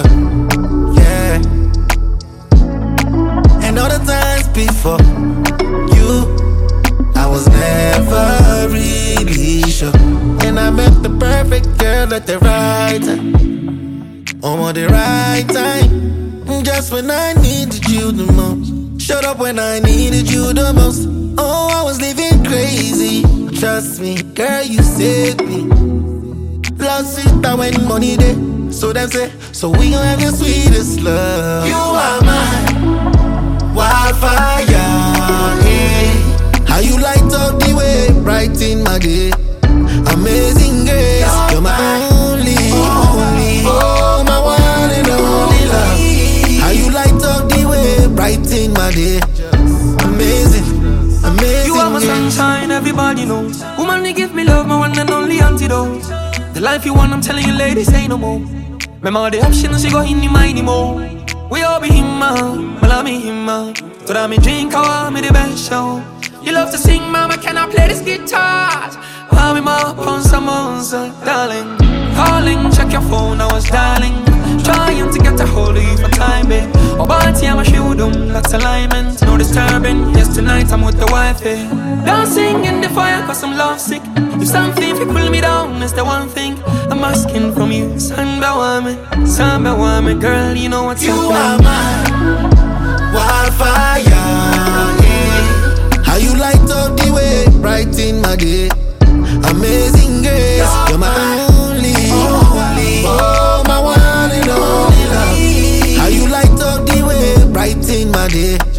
Yeah. And all the times before you, I was never really sure. And I met the perfect girl at the right time. On the right time. Just when I needed you the most. Shut up when I needed you the most. Oh, I was living crazy. Trust me, girl, you saved me. Love sweeter when money day. So them say, so we gon' have your sweetest love. You are mine, wildfire, yeah. How you light up the way, bright in my day. Amazing grace, you're my only, oh, my one and only love. How you light up the way, bright in my day. Amazing, amazing. You are my sunshine, everybody knows. Woman, you give me love, my one and only antidote. The life you want, I'm telling you ladies, ain't no more. Remember all the options you got in your mind anymore. We all be him, man, I me him, man. So that me drink, I want me the best show. You love to sing, mama, can I play this guitar? While we up on some answer, darling. Calling, check your phone, I was dialing. Trying to get a hold of you for time, babe. Oh, but yeah, my shoe that's alignment. No disturbing, yes, tonight I'm with the wife, eh. Dancing in the fire cause I'm lovesick. If something if you pull me down, it's the one thing I'm asking from you. Samba wame, girl, you know what's happening. You are mine, wildfire, yeah. How you light up the way, bright in my day. Amazing grace, you're my only, oh, my one and only love. How you light up the way, bright in my day.